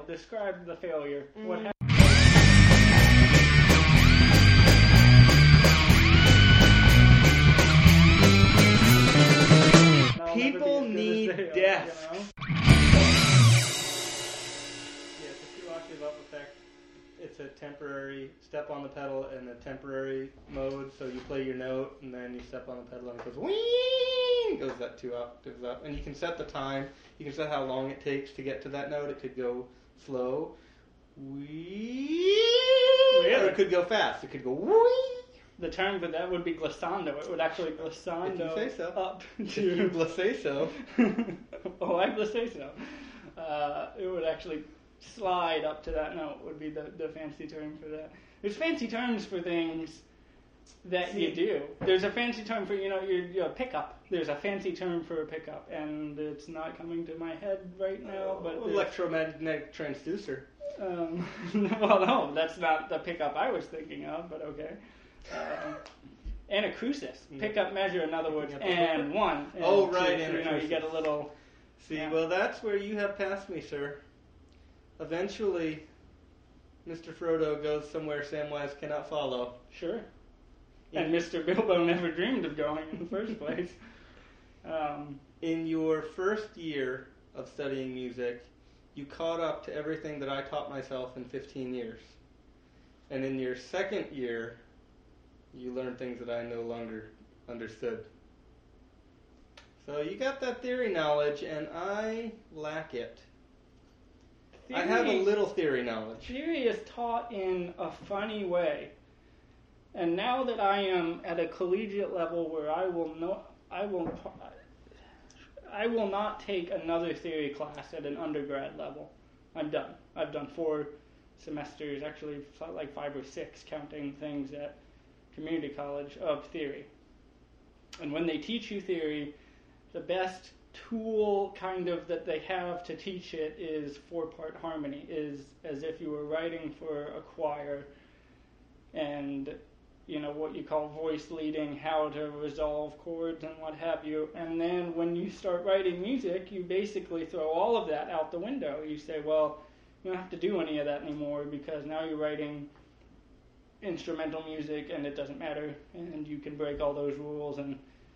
failed. Describe the failure. What happened? People need desks. You know? Yeah, it's a 2-octave up effect. It's a temporary step on the pedal and a temporary mode. So you play your note and then you step on the pedal and it goes whee! Goes that 2 octaves up. And you can set the time. You can set how long it takes to get to that note. It could go slow. Whee! Really? Or it could go fast. It could go whee! The term for that would be glissando. It would actually glissando If you say so. up If you to... say so. Oh, I glissay so. It would actually slide up to that note would be the fancy term for that. There's fancy terms for things that you do. There's a fancy term for, your pickup. There's a fancy term for a pickup, and it's not coming to my head right now. But electromagnetic transducer. Well, no, that's not the pickup I was thinking of, but okay. Anacrusis, pickup measure, in other words, and one. And oh, right, you get a little... See, yeah. well, that's where you have passed me, sir. Eventually, Mr. Frodo goes somewhere Samwise cannot follow. Sure. And Mr. Bilbo never dreamed of going in the first place. In your first year of studying music, you caught up to everything that I taught myself in 15 years. And in your second year, you learned things that I no longer understood. So you got that theory knowledge, and I lack it. I have a little theory knowledge. Theory is taught in a funny way. And now that I am at a collegiate level where I will not take another theory class at an undergrad level. I'm done. I've done 4 semesters, actually like 5 or 6, counting things at community college, of theory. And when they teach you theory, the best tool kind of that they have to teach it is 4-part harmony, is as if you were writing for a choir, and what you call voice leading, how to resolve chords and what have you. And then when you start writing music, you basically throw all of that out the window. You say, well, you don't have to do any of that anymore because now you're writing instrumental music and it doesn't matter, and you can break all those rules. And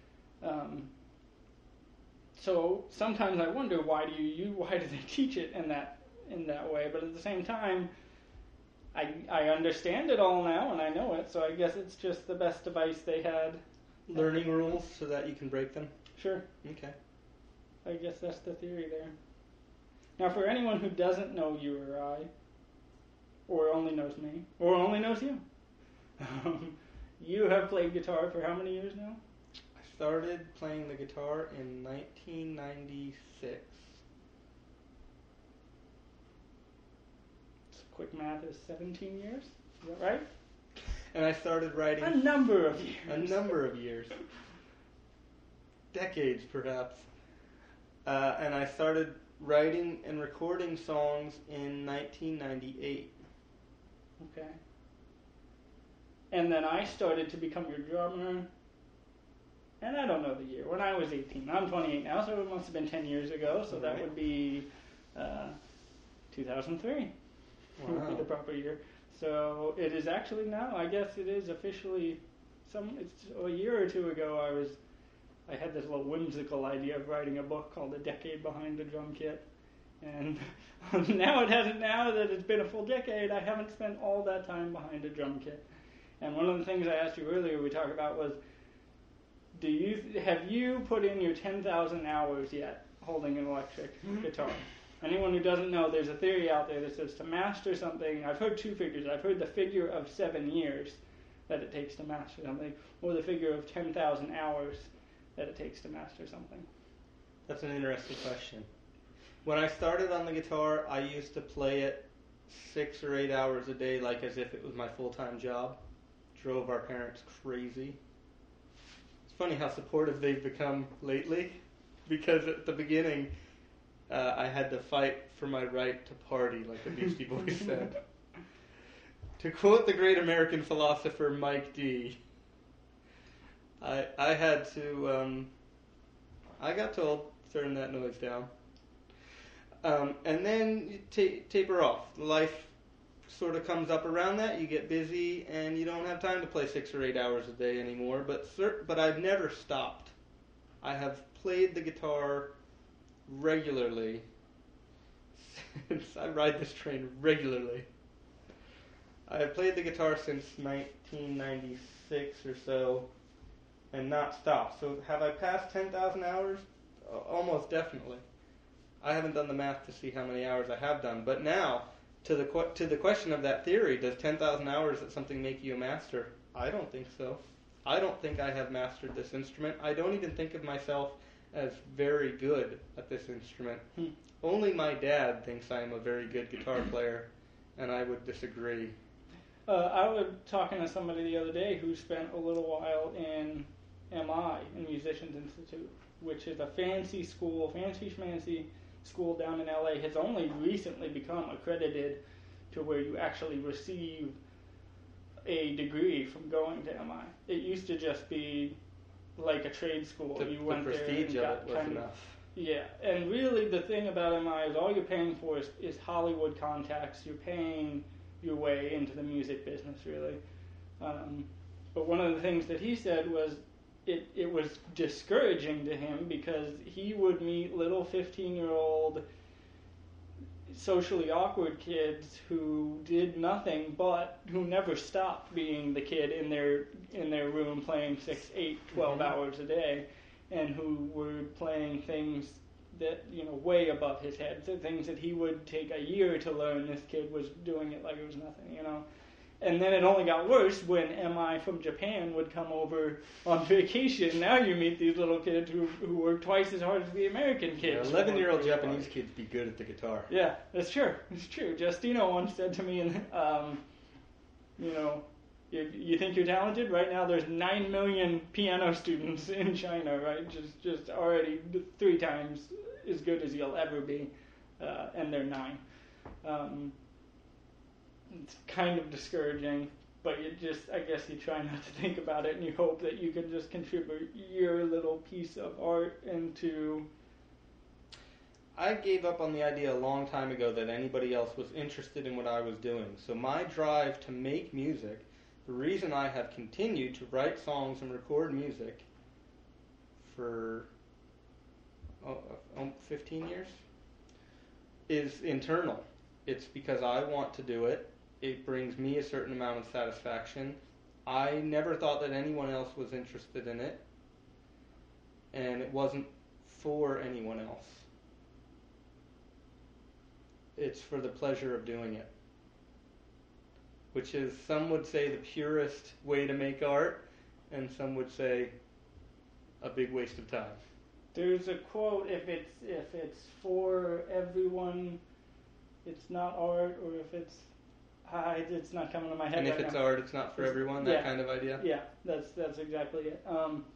so sometimes I wonder, why do they teach it in that way? But at the same time, I understand it all now and I know it, so I guess it's just the best device they had. Learning rules so that you can break them? Sure. Okay. I guess that's the theory there. Now, for anyone who doesn't know you or I, or only knows me, or only knows you, you have played guitar for how many years now? I started playing the guitar in 1996. Quick math is 17 years. Is that right? And I started writing... A number of years. A number of years. Decades, perhaps. And I started writing and recording songs in 1998. Okay. And then I started to become your drummer, and I don't know the year, when I was 18. I'm 28 now, so it must have been 10 years ago, so that would be 2003. Wow. Would be the proper year. So it is actually now, I guess it is officially, it's a year or 2 ago I had this little whimsical idea of writing a book called A Decade Behind the Drum Kit. And now that it's been a full decade, I haven't spent all that time behind a drum kit. And one of the things I asked you earlier we talked about was, have you put in your 10,000 hours yet holding an electric guitar? Anyone who doesn't know, there's a theory out there that says to master something, I've heard 2 figures. I've heard the figure of 7 years that it takes to master something, or the figure of 10,000 hours that it takes to master something. That's an interesting question. When I started on the guitar, I used to play it 6 or 8 hours a day, like as if it was my full-time job. Drove our parents crazy. It's funny how supportive they've become lately, because at the beginning, I had to fight for my right to party, like the Beastie Boys said. To quote the great American philosopher Mike D., I had to, I got told, turn that noise down. And then you taper off. Life sort of comes up around that. You get busy, and you don't have time to play 6 or 8 hours a day anymore. But I've never stopped. I have played the guitar regularly since I ride this train regularly. I have played the guitar since 1996 or so, and not stopped. So have I passed 10,000 hours? Almost definitely. I haven't done the math to see how many hours I have done, but now to the question of that theory, does 10,000 hours at something make you a master? I don't think so. I don't think I have mastered this instrument. I don't even think of myself as very good at this instrument. Only my dad thinks I am a very good guitar player, and I would disagree. I was talking to somebody the other day who spent a little while in MI, in Musicians Institute, which is a fancy schmancy school down in LA, has only recently become accredited to where you actually receive a degree from going to MI. It used to just be like a trade school. The prestige of it was enough. Yeah, and really the thing about MI is all you're paying for is Hollywood contacts. You're paying your way into the music business, really. But one of the things that he said was it was discouraging to him because he would meet little 15-year-old socially awkward kids who did nothing but who never stopped being the kid in their room playing 6, 8, 12 hours a day, and who were playing things that, way above his head. So things that he would take a year to learn, this kid was doing it like it was nothing, And then it only got worse when MI from Japan would come over on vacation. Now you meet these little kids who work twice as hard as the American kids. 11-year-old Japanese kids be good at the guitar. Yeah, that's true. It's true. Justino once said to me, you think you're talented? Right now there's 9 million piano students in China, right? Just already 3 times as good as you'll ever be, and they're 9. It's kind of discouraging, but I guess you try not to think about it, and you hope that you can just contribute your little piece of art into... I gave up on the idea a long time ago that anybody else was interested in what I was doing. So my drive to make music, the reason I have continued to write songs and record music for 15 years, is internal. It's because I want to do it. It brings me a certain amount of satisfaction. I never thought that anyone else was interested in it, and it wasn't for anyone else. It's for the pleasure of doing it, which is, some would say, the purest way to make art, and some would say a big waste of time. There's a quote, if it's for everyone, it's not art, or if it's not coming to my head. And if right it's now. art, it's not for everyone. That kind of idea. Yeah, that's exactly it.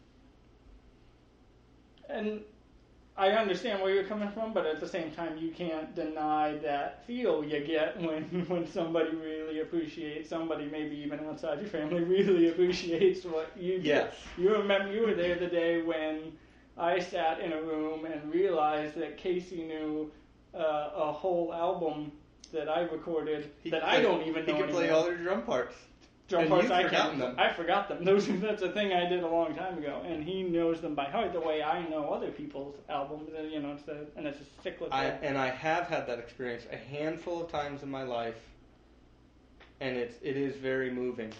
And I understand where you're coming from, but at the same time, you can't deny that feel you get when somebody really appreciates, somebody maybe even outside your family really appreciates what you do. Yes. You remember you were there the day when I sat in a room and realized that Casey knew a whole album that I recorded I don't even know. He could play all their drum parts. Drum parts I forgotten them. I forgot them. That's a thing I did a long time ago, and he knows them by heart the way I know other people's albums. It's a cyclical. I have had that experience a handful of times in my life, and it is very moving.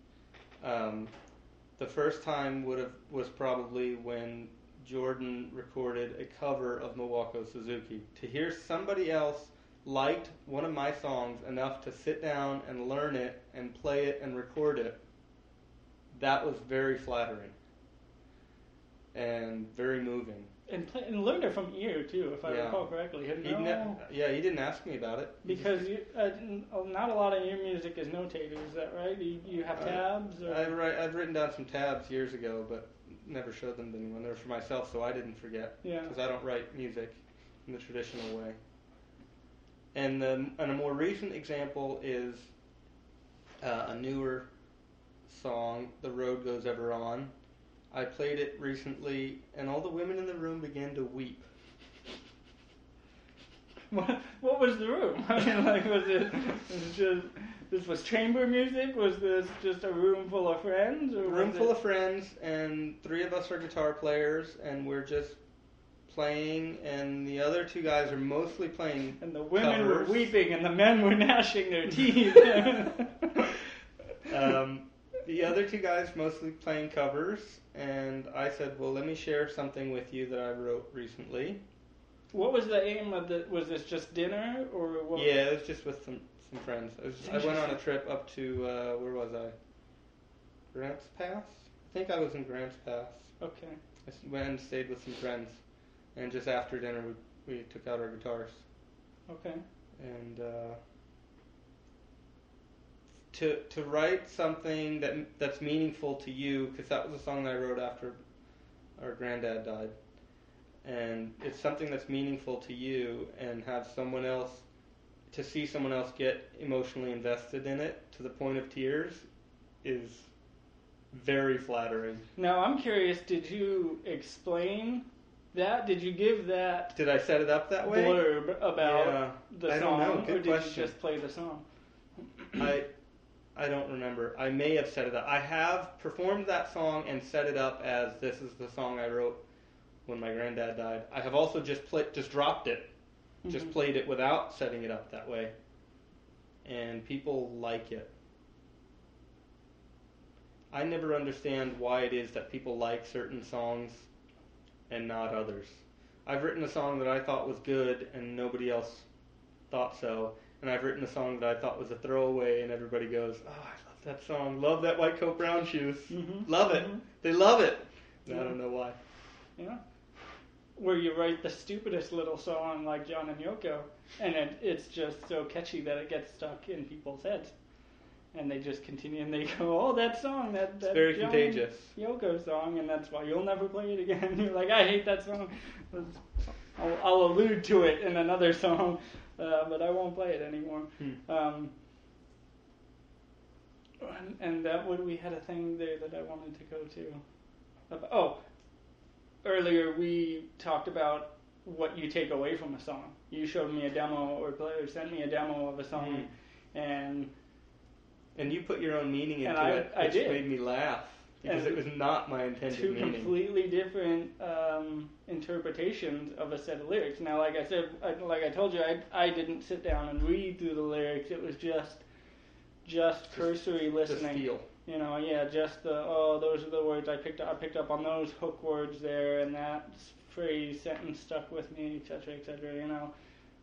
The first time was probably when Jordan recorded a cover of Milwaukee Suzuki. To hear somebody else liked one of my songs enough to sit down and learn it and play it and record it, that was very flattering and very moving. And learned it from ear too, if I recall correctly. He didn't ask me about it. Because not a lot of your music is notated, is that right? You have tabs? Or? I've written down some tabs years ago, but never showed them to anyone. They were for myself, so I didn't forget. Yeah. Because I don't write music in the traditional way. And a more recent example is a newer song, The Road Goes Ever On. I played it recently, and all the women in the room began to weep. What was the room? I mean, like, was it just this was chamber music? Was this just a room full of friends? Or Room full of friends, and 3 of us are guitar players, and we're just playing, and the other 2 guys are mostly playing And the women covers. were weeping, and the men were gnashing their teeth. The other 2 guys mostly playing covers, and I said, well, let me share something with you that I wrote recently. What was the aim of the? Was this just dinner or what? Yeah, it was just with some friends. I went on a trip up to, where was I? Grants Pass? I think I was in Grants Pass. Okay. I went and stayed with some friends, and just after dinner we took out our guitars. Okay. And to write something that's meaningful to you, because that was a song that I wrote after our granddad died, and it's something that's meaningful to you, and have someone else, to see someone else get emotionally invested in it to the point of tears, is very flattering. Now I'm curious. Did you explain that? Did you give that Did I set it up that way? blurb about the I song, don't know. Good or did question. you just play the song? I don't remember. I may have set it up. I have performed that song and set it up as this is the song I wrote when my granddad died. I have also just dropped it, just played it without setting it up that way, and people like it. I never understand why it is that people like certain songs and not others. I've written a song that I thought was good and nobody else thought so. And I've written a song that I thought was a throwaway, and everybody goes, "Oh, I love that song. Love that White Coat Brown Shoes. Love it. They love it." And I don't know why. Yeah. Where you write the stupidest little song like John and Yoko, and it's just so catchy that it gets stuck in people's heads, and they just continue and they go, "Oh, that song, that It's very John contagious. Yoko song," and that's why you'll never play it again. You're like, "I hate that song." I'll allude to it in another song. But I won't play it anymore. And that we had a thing there that I wanted to go to. Earlier we talked about what you take away from a song. You showed me a demo or sent me a demo of a song, and you put your own meaning into it, I which did. made me laugh because it was not my intended 2 meaning. completely different interpretations of a set of lyrics. Now, like I said, like I told you, I didn't sit down and read through the lyrics. It was just cursory listening. Just feel. You know, yeah, just those are the words I picked up. I picked up on those hook words there, and that phrase, sentence stuck with me, etc., etc. You know,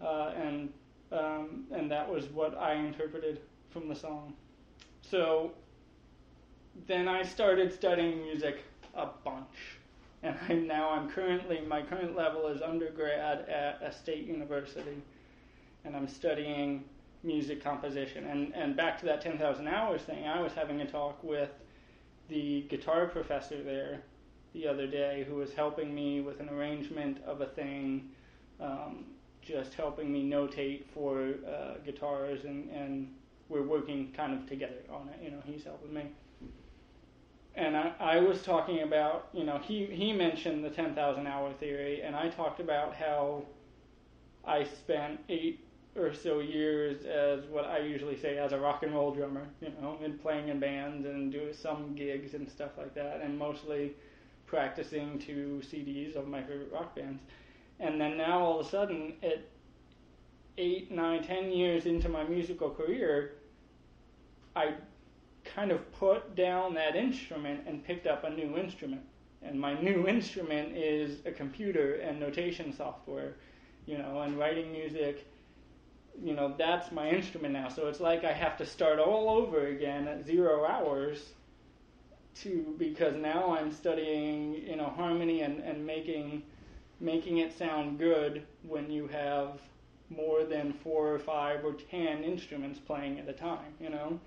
and that was what I interpreted from the song. So then I started studying music a bunch, and I'm currently, my current level is undergrad at a state university, and I'm studying music composition. And back to that 10,000 hours thing, I was having a talk with the guitar professor there the other day, who was helping me with an arrangement of a thing, just helping me notate for guitars, and we're working kind of together on it. You know, he's helping me. And I was talking about, you know, he mentioned the 10,000 hour theory, and I talked about how I spent 8 or so years as what I usually say as a rock and roll drummer, you know, and playing in bands and doing some gigs and stuff like that, and mostly practicing to CDs of my favorite rock bands. And then now all of a sudden, at 8, 9, 10 years into my musical career, I kind of put down that instrument and picked up a new instrument. And my new instrument is a computer and notation software, you know, and writing music. You know, that's my instrument now. So it's like I have to start all over again at 0 hours because now I'm studying, you know, harmony and making it sound good when you have more than 4 or 5 or 10 instruments playing at a time, you know?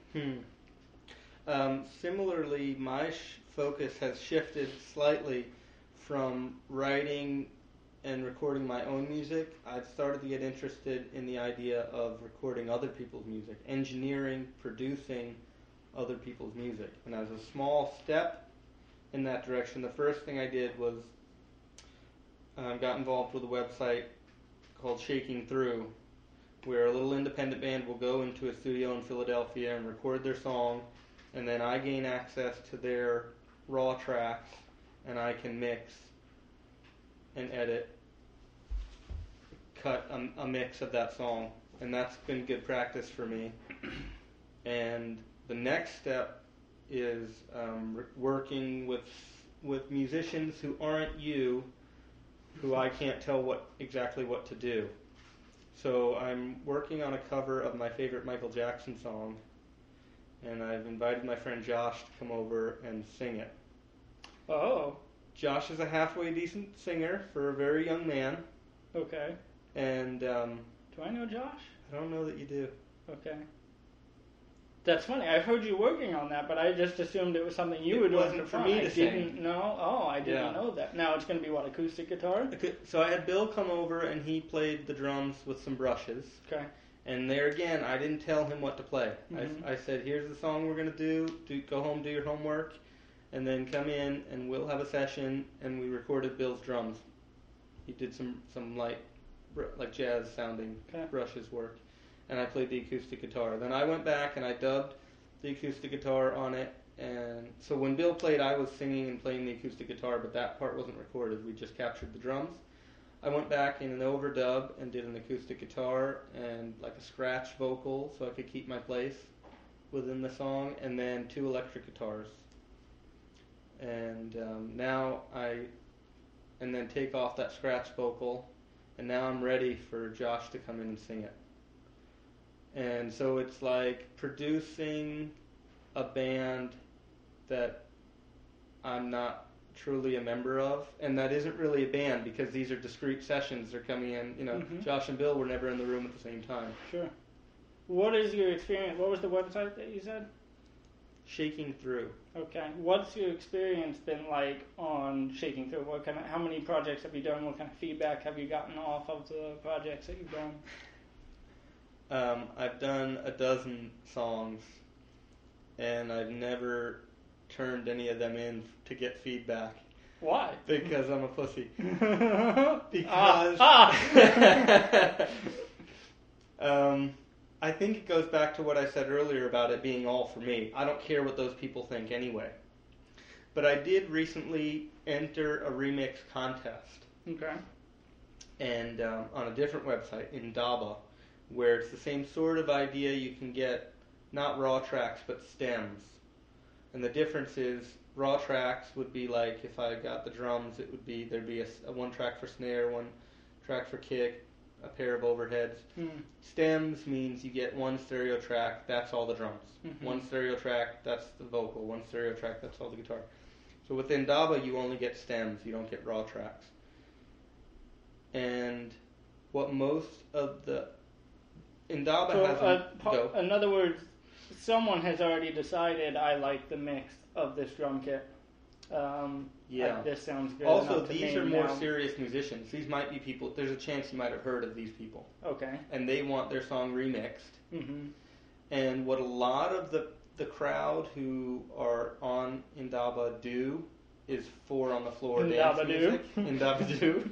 Similarly, my focus has shifted slightly from writing and recording my own music. I've started to get interested in the idea of recording other people's music, engineering, producing other people's music. And as a small step in that direction, the first thing I did was got involved with a website called Shaking Through, where a little independent band will go into a studio in Philadelphia and record their song, and then I gain access to their raw tracks, and I can mix and edit, cut a mix of that song, and that's been good practice for me. And the next step is working with musicians who aren't you, who I can't tell exactly what to do. So I'm working on a cover of my favorite Michael Jackson song, and I've invited my friend Josh to come over and sing it. Oh. Josh is a halfway decent singer for a very young man. Okay. And do I know Josh? I don't know that you do. Okay. That's funny. I've heard you working on that, but I just assumed it was something you were doing. It wasn't for me to sing. I sing. didn't know. Oh, I didn't know that. Now it's going to be what, acoustic guitar? So I had Bill come over and he played the drums with some brushes. Okay. And there again, I didn't tell him what to play. Mm-hmm. I said, here's the song we're going to do. Go home, do your homework, and then come in and we'll have a session. And we recorded Bill's drums. He did some light, like jazz sounding brushes work. And I played the acoustic guitar. Then I went back and I dubbed the acoustic guitar on it. And so when Bill played, I was singing and playing the acoustic guitar, but that part wasn't recorded. We just captured the drums. I went back in an overdub and did an acoustic guitar and like a scratch vocal so I could keep my place within the song, and then 2 electric guitars. And then take off that scratch vocal, and now I'm ready for Josh to come in and sing it. And so it's like producing a band that I'm not truly a member of, and that isn't really a band because these are discrete sessions. They're coming in, Josh and Bill were never in the room at the same time. Sure. What is your experience? What was the website that you said? Shaking Through. Okay. What's your experience been like on Shaking Through? How many projects have you done? What kind of feedback have you gotten off of the projects that you've done? I've done 12 songs, and I've never turned any of them in to get feedback. Why? Because I'm a pussy. Because... I think it goes back to what I said earlier about it being all for me. I don't care what those people think anyway. But I did recently enter a remix contest. Okay. And on a different website, Indaba, where it's the same sort of idea. You can get not raw tracks, but stems. And the difference is raw tracks would be like if I got the drums, there'd be a 1 track for snare, 1 track for kick, a pair of overheads. Stems means you get 1 stereo track, that's all the drums. 1 stereo track, that's the vocal. 1 stereo track, that's all the guitar. So with Indaba, you only get stems, you don't get raw tracks. And what most of the Indaba has in other words, someone has already decided I like the mix of this drum kit. This sounds good. Also, these are more serious musicians. These might be people. There's a chance you might have heard of these people. Okay. And they want their song remixed. Mm-hmm. And what a lot of the crowd who are on Indaba do is 4 on the floor dance music. Indaba do.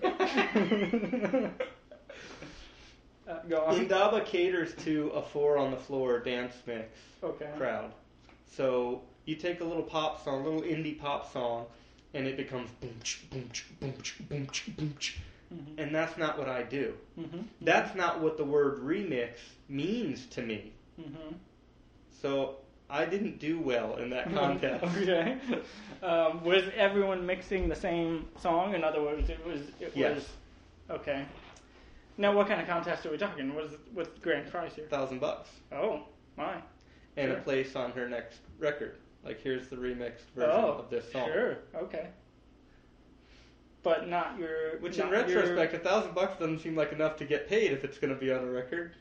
Go on. Indaba caters to a 4 on the floor dance mix crowd. So you take a little pop song, a little indie pop song, and it becomes boom boom boom boom boom, and that's not what I do. Mm-hmm. That's not what the word remix means to me. Mm-hmm. So I didn't do well in that contest. Okay. Was everyone mixing the same song? In other words, it was. Okay. Now, what kind of contest are we talking? Was with grand prize here? $1,000. Oh my! And a place on her next record. Like, here's the remixed version of this song. Sure. Okay. But not your. Which, in retrospect, $1,000 doesn't seem like enough to get paid if it's going to be on a record.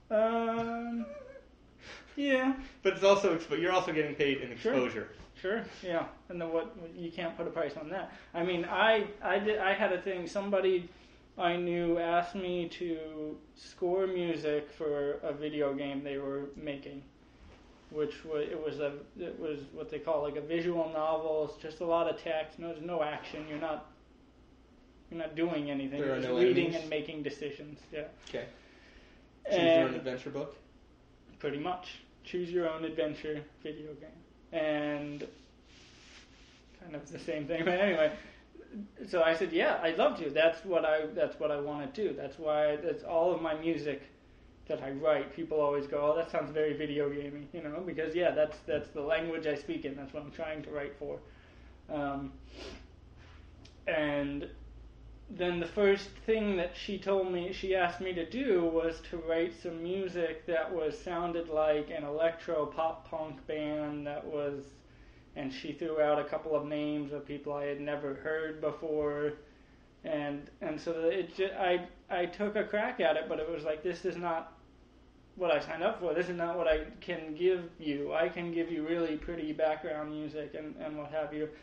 Yeah. But it's also you're also getting paid in exposure. Sure. Yeah. And then you can't put a price on that. I mean, I had a thing. Somebody I knew asked me to score music for a video game they were making, which was what they call like a visual novel. It's just a lot of text. No, there's no action. You're You're not doing anything. There are You're just no reading enemies? and making decisions. Yeah. Okay. Choose your own adventure book? Pretty much. Choose your own adventure video game. And kind of the same thing. But anyway, so I said, yeah, I'd love to. That's what I want to do. That's all of my music that I write. People always go, oh, that sounds very video gamey, because yeah, that's the language I speak in. That's what I'm trying to write for. And then the first thing that she asked me to do was to write some music that sounded like an electro pop punk band and she threw out a couple of names of people I had never heard before, and so I took a crack at it, but it was like, this is not what I signed up for. This is not what I can give you. I can give you really pretty background music and what have you.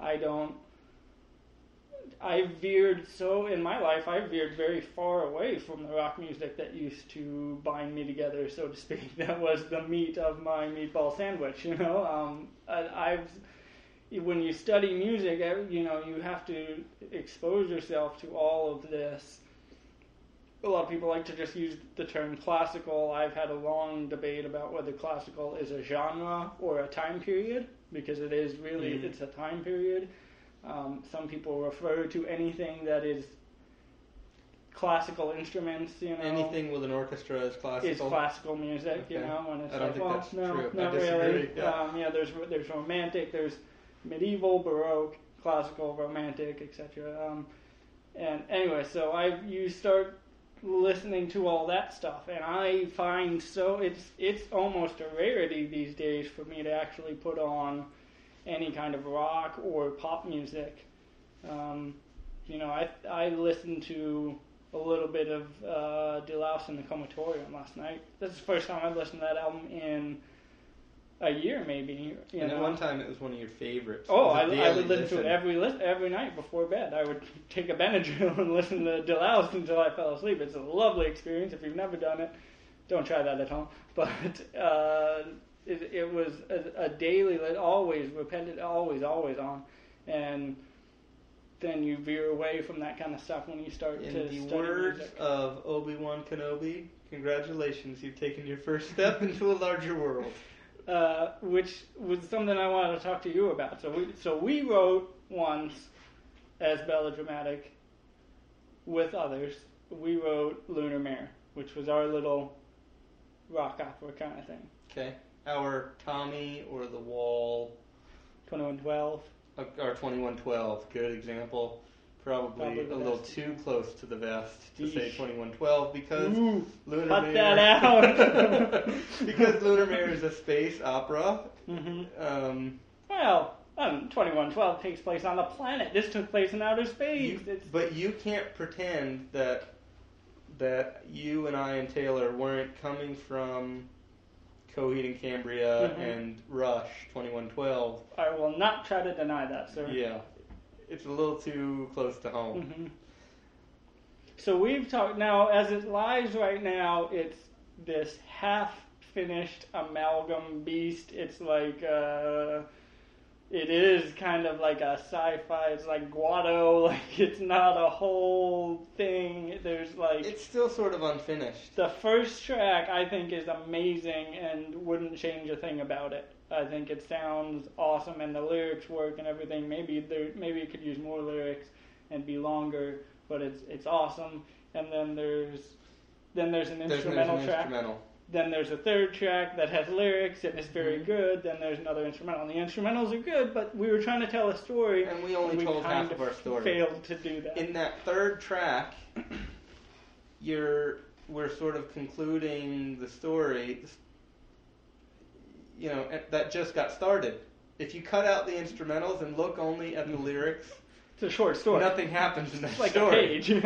In my life, I veered very far away from the rock music that used to bind me together, so to speak. That was the meat of my meatball sandwich, when you study music, you have to expose yourself to all of this. A lot of people like to just use the term classical. I've had a long debate about whether classical is a genre or a time period, because it is really, it's a time period. Some people refer to anything that is classical instruments, Anything with an orchestra is classical. Is classical music, okay. And it's I don't think that's true. Not I disagree. really. Yeah. There's romantic, there's medieval, baroque, classical, romantic, etc. And anyway, so you start listening to all that stuff, and I find it's almost a rarity these days for me to actually put on any kind of rock or pop music. I listened to a little bit of Delouse and the Comatorium last night. This is the first time I've listened to that album in a year, maybe. At one time it was one of your favorites. Oh, I would listen to it every night before bed. I would take a Benadryl and listen to Delouse until I fell asleep. It's a lovely experience. If you've never done it, don't try that at home. But it was a daily, always repetitive, always on, and then you veer away from that kind of stuff when you start to study In the words music. of Obi-Wan Kenobi, congratulations, you've taken your first step into a larger world. Which was something I wanted to talk to you about. So we wrote once as Belladramatic with others. We wrote Lunar Mare, which was our little rock opera kind of thing. Okay. Our Tommy or the Wall. 2112. Our 2112, good example. Probably a little too close to the vest to say 2112 because Lunar cut Mare. that out. Because Lunar Mare is a space opera. Mm-hmm. 2112 takes place on the planet. This took place in outer space. But you can't pretend that you and I and Taylor weren't coming from Coheed and Cambria and Rush 2112. I will not try to deny that, sir. Yeah. It's a little too close to home. Mm-hmm. So we've talked now, as it lies right now, it's this half-finished amalgam beast. It's like, it is kind of like a sci-fi, it's like Guado, like it's not a whole thing. There's like... It's still sort of unfinished. The first track, I think, is amazing and wouldn't change a thing about it. I think it sounds awesome and the lyrics work and everything. Maybe it could use more lyrics and be longer, but it's awesome. And then there's an instrumental track. Then there's a third track that has lyrics and it's very good. Then there's another instrumental. And the instrumentals are good, but we were trying to tell a story. And we only told half of our story. Failed to do that. In that third track, we're sort of concluding the story. That just got started. If you cut out the instrumentals and look only at the lyrics, it's a short story. Nothing happens in that it's like story. A page.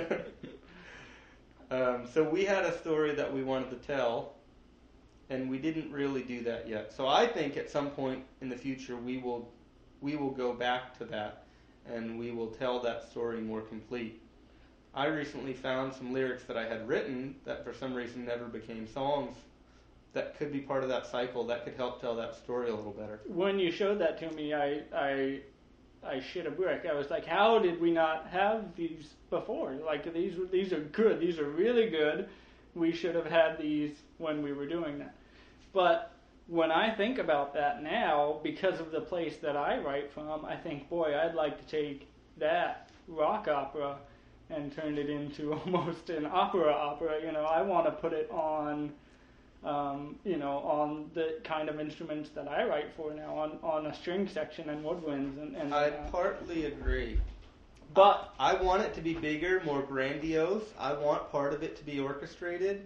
So we had a story that we wanted to tell, and we didn't really do that yet. So I think at some point in the future we will go back to that, and we will tell that story more complete. I recently found some lyrics that I had written that for some reason never became songs. That could be part of that cycle. That could help tell that story a little better. When you showed that to me, I I shit a brick. I was like, how did we not have these before? Like, these are good. These are really good. We should have had these when we were doing that. But when I think about that now, because of the place that I write from, I think, boy, I'd like to take that rock opera and turn it into almost an opera. You know, I want to put it on, you know, on the kind of instruments that I write for now, on a string section and woodwinds. And I partly agree. But I want it to be bigger, more grandiose. I want part of it to be orchestrated.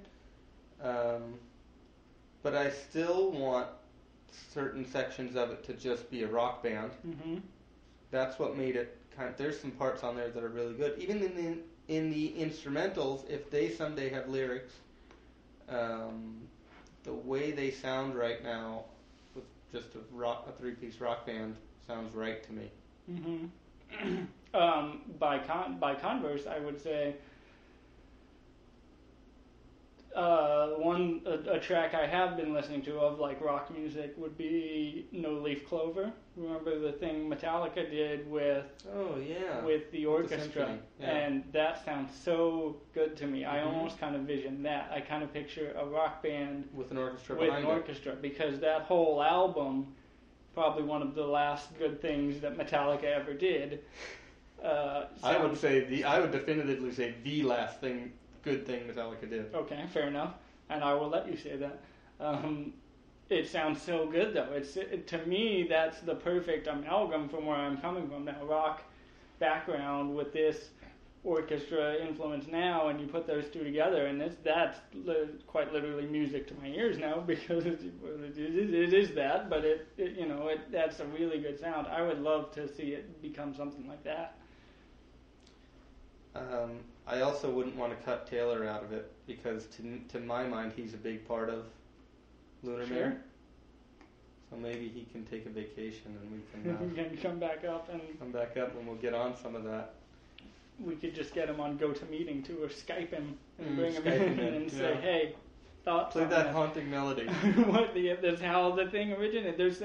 But I still want certain sections of it to just be a rock band. Mm-hmm. That's what made it there's some parts on there that are really good. Even in the instrumentals, if they someday have lyrics, the way they sound right now with just a three-piece rock band sounds right to me. Mm-hmm. By converse, I would say a track I have been listening to of like rock music would be No Leaf Clover. Remember the thing Metallica did with the orchestra, and that sounds so good to me. I almost kind of vision that. I kind of picture a rock band with an orchestra because that whole album, probably one of the last good things that Metallica ever did. I would definitively say the last good thing Metallica did. Okay, fair enough, and I will let you say that. It sounds so good, though. To me, that's the perfect amalgam from where I'm coming from now. Rock background with this orchestra influence now, and you put those two together, and that's quite literally music to my ears now, because it is that, but that's a really good sound. I would love to see it become something like that. I also wouldn't want to cut Taylor out of it, because to my mind, he's a big part of Lunar Mare. So maybe he can take a vacation and we can come back up and we'll get on some of that. We could just get him on GoToMeeting too, or Skype him and bring him in and say, hey, thoughts play on that haunting melody. That's how the thing originated.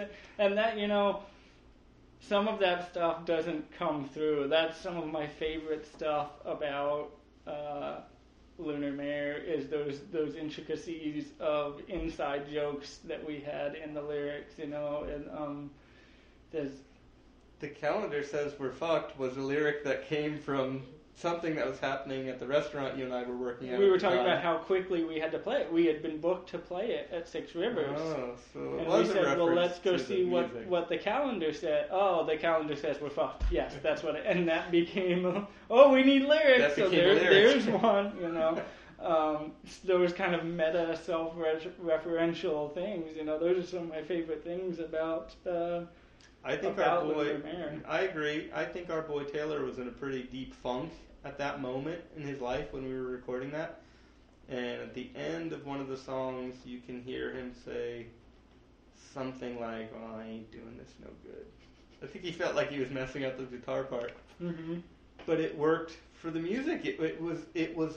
Some of that stuff doesn't come through. That's some of my favorite stuff about Lunar Mare is those intricacies of inside jokes that we had in the lyrics, and there's The calendar says we're fucked was a lyric that came from something that was happening at the restaurant you and I were working at. We were talking about how quickly we had to play it. We had been booked to play it at Six Rivers. Oh, so and we said, well, let's go see what the calendar said. Oh, the calendar says we're fucked. Yes, that's what it, and that became, we need lyrics. So there's one, those kind of meta self-referential things, those are some of my favorite things about I agree. I think our boy Taylor was in a pretty deep funk at that moment in his life when we were recording that. And at the end of one of the songs, you can hear him say something like, "Oh, I ain't doing this no good." I think he felt like he was messing up the guitar part. Mm-hmm. But it worked for the music. It was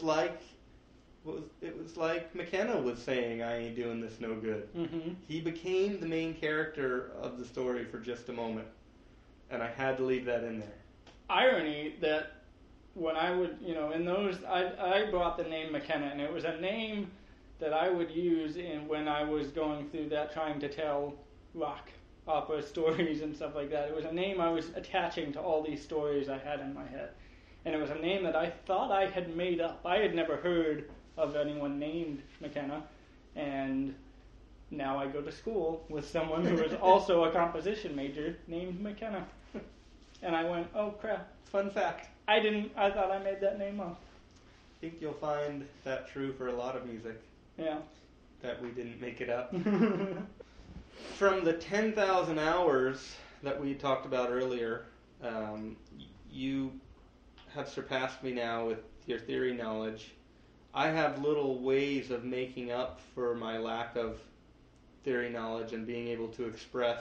like McKenna was saying, "I ain't doing this no good." Mm-hmm. He became the main character of the story for just a moment, and I had to leave that in there. Irony that when I would, in those, I brought the name McKenna, and it was a name that I would use when I was going through that, trying to tell rock opera stories and stuff like that. It was a name I was attaching to all these stories I had in my head, and it was a name that I thought I had made up. I had never heard of anyone named McKenna, and now I go to school with someone who is also a composition major named McKenna. And I went, oh crap. Fun fact. I thought I made that name up. I think you'll find that true for a lot of music. Yeah. That we didn't make it up. From the 10,000 hours that we talked about earlier, you have surpassed me now with your theory knowledge. I have little ways of making up for my lack of theory knowledge and being able to express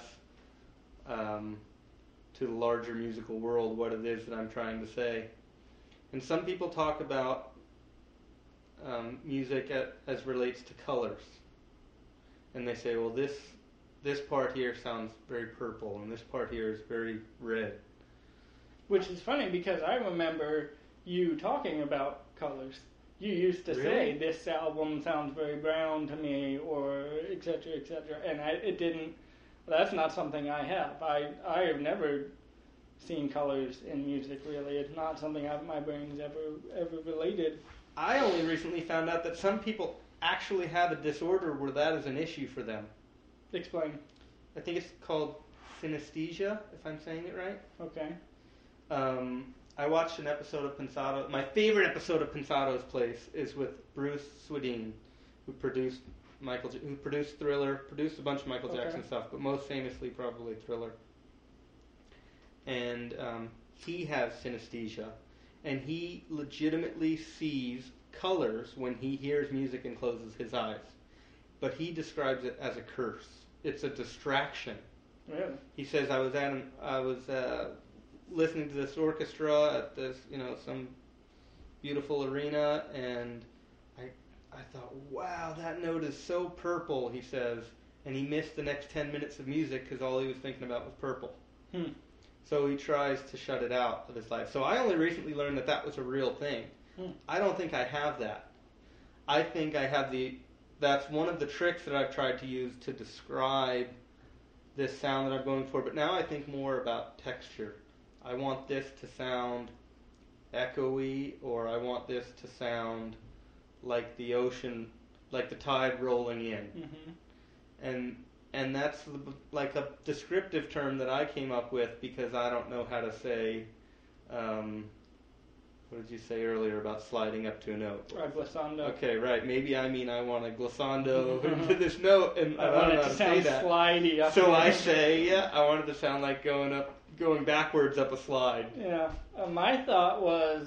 to the larger musical world what it is that I'm trying to say. And some people talk about music as relates to colors. And they say, well, this part here sounds very purple, and this part here is very red. Which is funny because I remember you talking about colors. You used to say, Really? this album sounds very brown to me, or et cetera, and it didn't, that's not something I have. I have never seen colors in music, really. It's not something my brain's ever related. I only recently found out that some people actually have a disorder where that is an issue for them. Explain. I think it's called synesthesia, if I'm saying it right. Okay. I watched an episode of Pensado. My favorite episode of Pensado's Place is with Bruce Swedien, who produced Thriller, produced a bunch of Michael Jackson stuff, but most famously probably Thriller. And he has synesthesia, and he legitimately sees colors when he hears music and closes his eyes. But he describes it as a curse. It's a distraction. Really? He says, I was listening to this orchestra at this, some beautiful arena, and I thought, wow, that note is so purple, he says, and he missed the next 10 minutes of music because all he was thinking about was purple. So he tries to shut it out of his life. So I only recently learned that was a real thing. I don't think I have that. I think I have that's one of the tricks that I've tried to use to describe this sound that I'm going for, but now I think more about texture. I want this to sound echoey, or I want this to sound like the ocean, like the tide rolling in. Mm-hmm. And that's like a descriptive term that I came up with because I don't know how to say, what did you say earlier about sliding up to a note? Glissando. Okay, right. Maybe I mean I want a glissando into this note, and I don't know how to say that. Slidey up so I say, I want it to sound like going backwards up a slide. Yeah. My thought was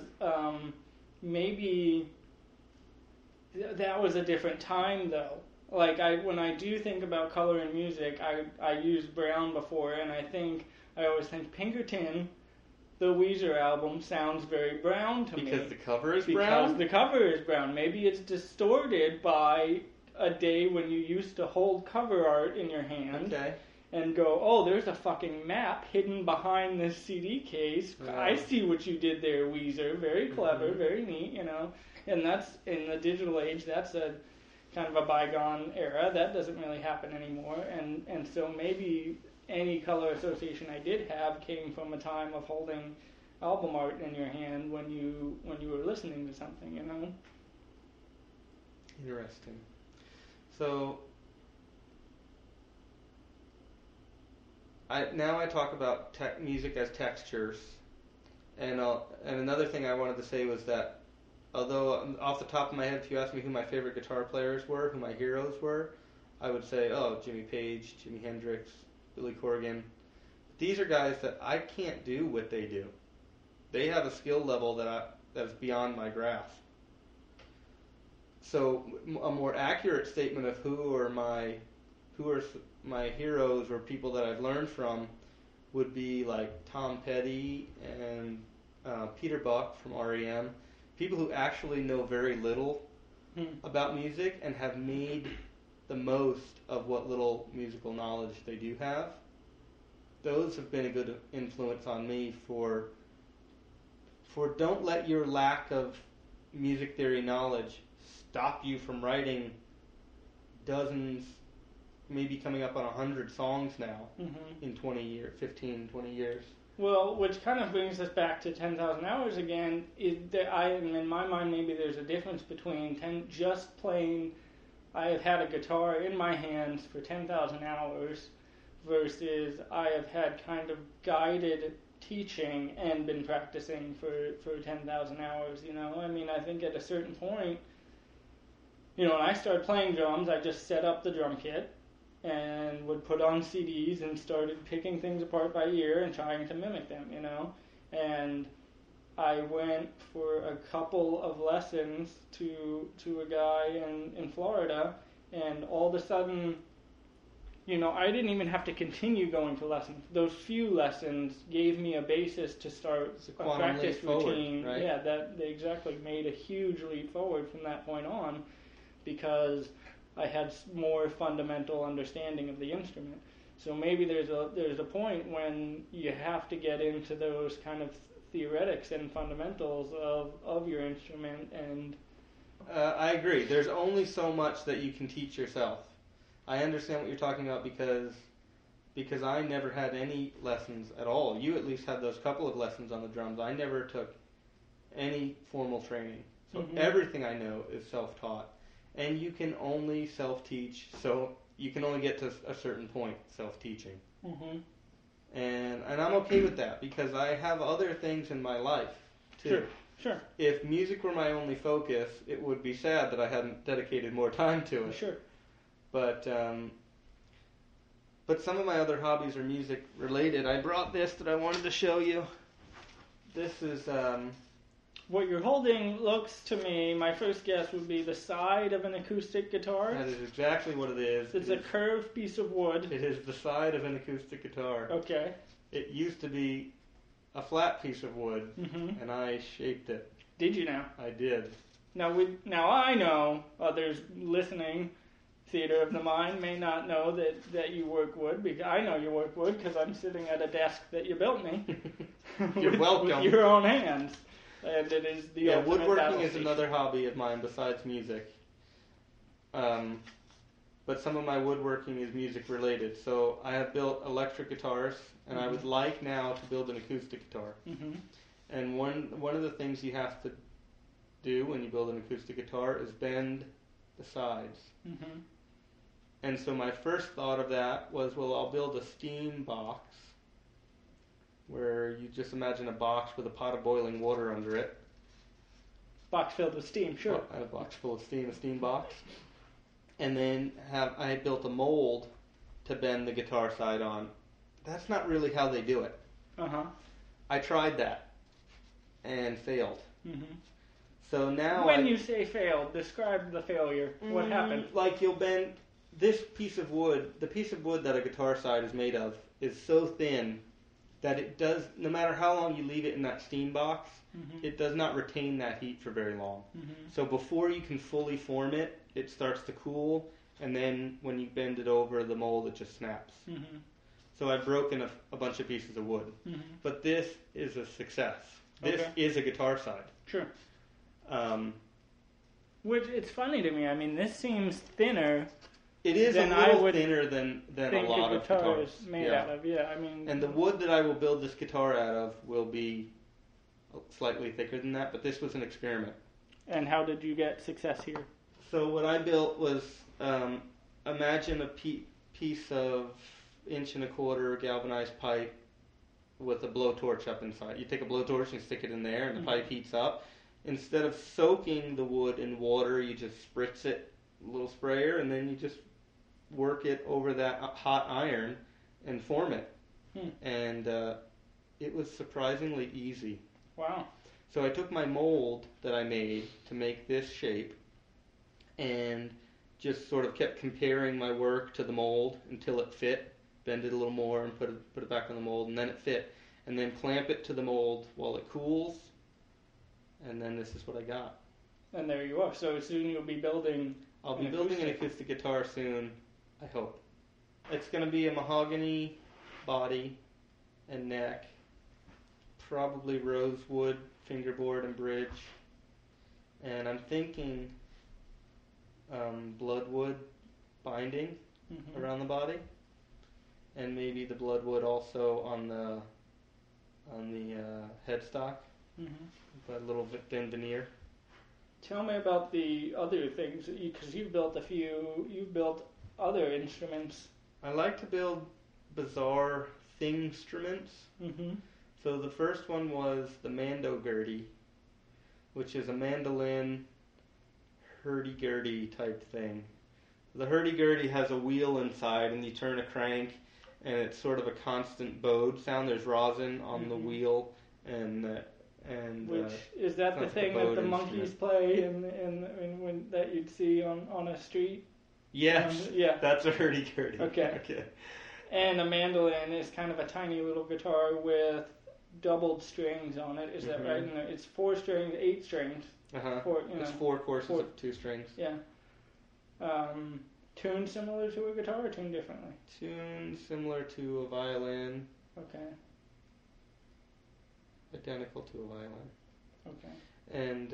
maybe that was a different time, though. Like, when I do think about color in music, I used brown before, and I always think Pinkerton, the Weezer album, sounds very brown to me. Because the cover is brown? Because the cover is brown. Maybe it's distorted by a day when you used to hold cover art in your hand. Okay. And go, oh, there's a fucking map hidden behind this CD case. Yeah. I see what you did there, Weezer. Very clever, very neat, And that's, in the digital age, that's a kind of a bygone era. That doesn't really happen anymore. And so maybe any color association I did have came from a time of holding album art in your hand when you were listening to something, Interesting. So now I talk about music as textures, and another thing I wanted to say was that although off the top of my head, if you asked me who my favorite guitar players were, who my heroes were, I would say, Jimmy Page, Jimi Hendrix, Billy Corgan. These are guys that I can't do what they do. They have a skill level that's beyond my grasp. So a more accurate statement of who are my heroes or people that I've learned from would be like Tom Petty and Peter Buck from REM. People who actually know very little about music and have made the most of what little musical knowledge they do have. Those have been a good influence on me for don't let your lack of music theory knowledge stop you from writing dozens, maybe coming up on 100 songs now in 15, 20 years. Well, which kind of brings us back to 10,000 hours again. In my mind, maybe there's a difference between just playing, I have had a guitar in my hands for 10,000 hours versus I have had kind of guided teaching and been practicing for 10,000 hours, I think at a certain point, when I started playing drums, I just set up the drum kit and would put on CDs and started picking things apart by ear and trying to mimic them, And I went for a couple of lessons to a guy in Florida, and all of a sudden, I didn't even have to continue going to lessons. Those few lessons gave me a basis to start a practice routine. Right? Yeah, that they exactly made a huge leap forward from that point on, because I had more fundamental understanding of the instrument. So maybe there's a point when you have to get into those kind of theoretics and fundamentals of your instrument. And I agree. There's only so much that you can teach yourself. I understand what you're talking about because I never had any lessons at all. You at least had those couple of lessons on the drums. I never took any formal training. So everything I know is self-taught. And you can only self-teach, so you can only get to a certain point self-teaching. Mm-hmm. And I'm okay with that because I have other things in my life too. Sure. If music were my only focus, it would be sad that I hadn't dedicated more time to it. Sure. But some of my other hobbies are music related. I brought this that I wanted to show you. This is what you're holding looks to me, my first guess would be the side of an acoustic guitar. That is exactly what it is. It's a curved piece of wood. It is the side of an acoustic guitar. Okay. It used to be a flat piece of wood, and I shaped it. Did you now? I did. Now I know others listening, theater of the mind, may not know that you work wood. Because I know you work wood because I'm sitting at a desk that you built me. You're welcome. With your own hands. And it is the ultimate woodworking is battle another hobby of mine besides music. But some of my woodworking is music related. So I have built electric guitars, and I would like now to build an acoustic guitar. And one of the things you have to do when you build an acoustic guitar is bend the sides. And so my first thought of that was, well, I'll build a steam box, where you just imagine a box with a pot of boiling water under it. Box filled with steam, sure. A box full of steam, a steam box. And then I built a mold to bend the guitar side on. That's not really how they do it. I tried that and failed. So now when you say failed, describe the failure. What happened? Like you'll bend this piece of wood, the piece of wood that a guitar side is made of is so thin that it does, no matter how long you leave it in that steam box, it does not retain that heat for very long. So before you can fully form it, it starts to cool, and then when you bend it over the mold, it just snaps. So I've broken a bunch of pieces of wood. But this is a success. This is a guitar side. Sure. Which, it's funny to me, I mean, this seems thinner. It is a little thinner than a lot of guitars. Made out of, I mean. And the wood that I will build this guitar out of will be slightly thicker than that, but this was an experiment. And how did you get success here? So what I built was, imagine a piece of 1.25" galvanized pipe with a blowtorch up inside. You take a blowtorch and stick it in there, and the pipe heats up. Instead of soaking the wood in water, you just spritz it, a little sprayer, and then you just work it over that hot iron and form it. And it was surprisingly easy. Wow. So I took my mold that I made to make this shape and just sort of kept comparing my work to the mold until it fit, bend it a little more and put it back on the mold, and then it fit. And then clamp it to the mold while it cools, and then this is what I got. And there you are. So soon you'll be building... I'll be building an acoustic guitar soon, I hope. It's going to be a mahogany body and neck, probably rosewood, fingerboard and bridge, and I'm thinking bloodwood binding around the body, and maybe the bloodwood also on the headstock, with a little thin veneer. Tell me about the other things, because you've built you've built other instruments. I like to build bizarre thing-struments. So the first one was the Mando-Gurdy, which is a mandolin hurdy-gurdy type thing. The hurdy-gurdy has a wheel inside, and you turn a crank, and it's sort of a constant bowed sound. There's rosin on the wheel, and which is that the thing that the monkeys play in that you'd see on a street? Yes, that's a hurdy-gurdy. Okay. And a mandolin is kind of a tiny little guitar with doubled strings on it. Is that right? And it's 4 strings, 8 strings. It's 4 courses of 2 strings. Yeah. Tuned similar to a guitar or tuned differently? Tuned similar to a violin. Okay. identical to a violin. Okay. And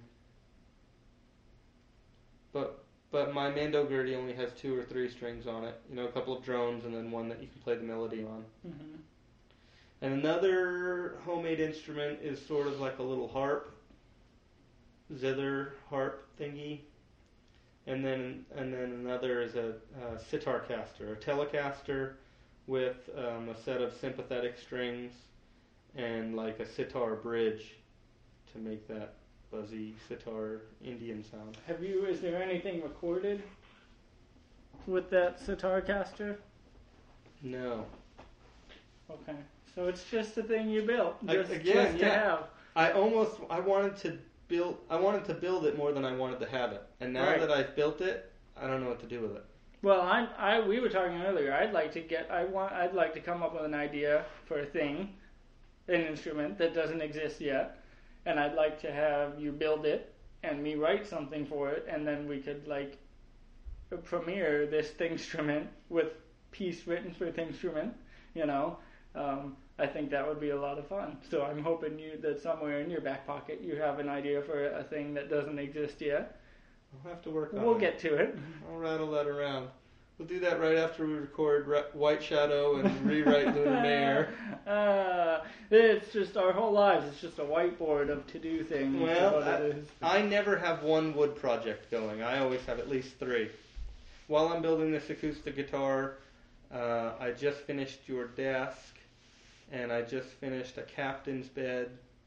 but my Mando Gurdy only has 2 or 3 strings on it. You know, a couple of drones and then one that you can play the melody on. Mm-hmm. And another homemade instrument is sort of like a little harp, zither harp thingy. And then another is a sitar caster, a Telecaster with a set of sympathetic strings and like a sitar bridge to make that buzzy sitar Indian sound. Is there anything recorded with that sitar caster? No. Okay. So it's just a thing you built. Just Again, to have. I wanted to build it more than I wanted to have it. And now that I've built it, I don't know what to do with it. Well, we were talking earlier. I'd like to come up with an idea for a thing, an instrument that doesn't exist yet, and I'd like to have you build it and me write something for it, and then we could like premiere this Thingstrument with piece written for Thingstrument. You know, I think that would be a lot of fun. So I'm hoping that somewhere in your back pocket you have an idea for a thing that doesn't exist yet. I'll have to work on it. We'll get to it. I'll rattle that around. We'll do that right after we record White Shadow and rewrite Lunar Mare. It's just our whole lives. It's just a whiteboard of to-do things. Well, I never have one wood project going. I always have at least 3. While I'm building this acoustic guitar, I just finished your desk, and I just finished a captain's bed,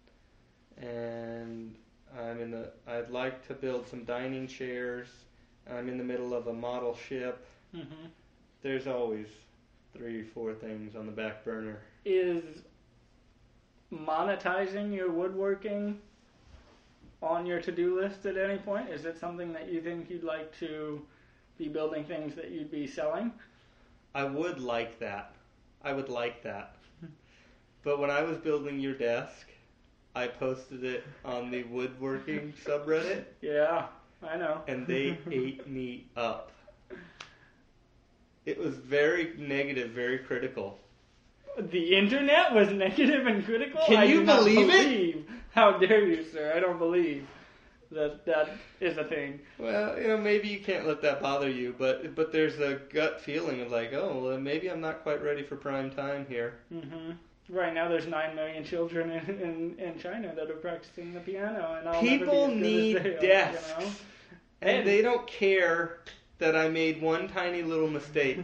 and I'd like to build some dining chairs. I'm in the middle of a model ship. Mm-hmm. There's always 3 or 4 things on the back burner. Is monetizing your woodworking on your to-do list at any point? Is it something that you think you'd like to be building things that you'd be selling? I would like that. But when I was building your desk, I posted it on the woodworking subreddit. Yeah, I know. And they ate me up. It was very negative, very critical. The internet was negative and critical? Can you believe it? How dare you, sir? I don't believe that is a thing. Well, you know, maybe you can't let that bother you, but there's a gut feeling of like, oh, well, maybe I'm not quite ready for prime time here. Mm-hmm. Right now, there's 9 million children in China that are practicing the piano, and people need desks, you know? And they don't care that I made one tiny little mistake.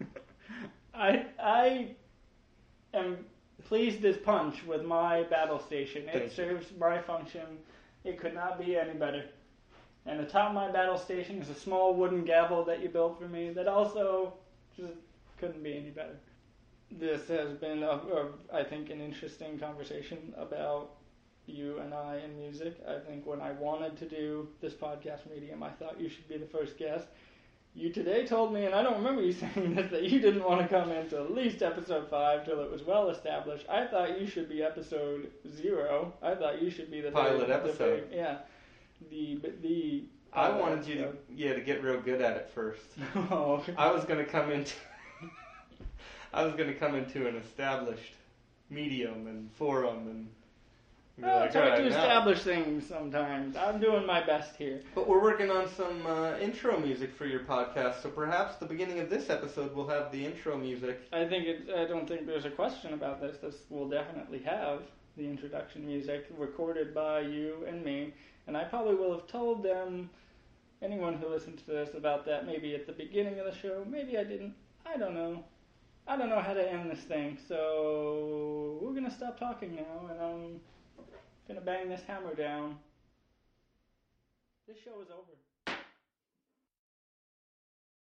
I am pleased as punch with my battle station. It serves my function. It could not be any better. And atop my battle station is a small wooden gavel that you built for me that also just couldn't be any better. This has been, I think, an interesting conversation about you and I and music. I think when I wanted to do this podcast medium, I thought you should be the first guest. You today told me, and I don't remember you saying this, that you didn't want to come into at least episode 5 till it was well established. I thought you should be episode 0. I thought you should be the pilot episode. The I wanted you to get real good at it first. Oh. I was going to come into an established medium and forum and it's hard to establish things sometimes. I'm doing my best here. But we're working on some intro music for your podcast, so perhaps the beginning of this episode will have the intro music. I don't think there's a question about this. This will definitely have the introduction music recorded by you and me, and I probably will have told them, anyone who listens to this, about that maybe at the beginning of the show. Maybe I didn't. I don't know. I don't know how to end this thing, so we're going to stop talking now, and I'm going to bang this hammer down. This show is over.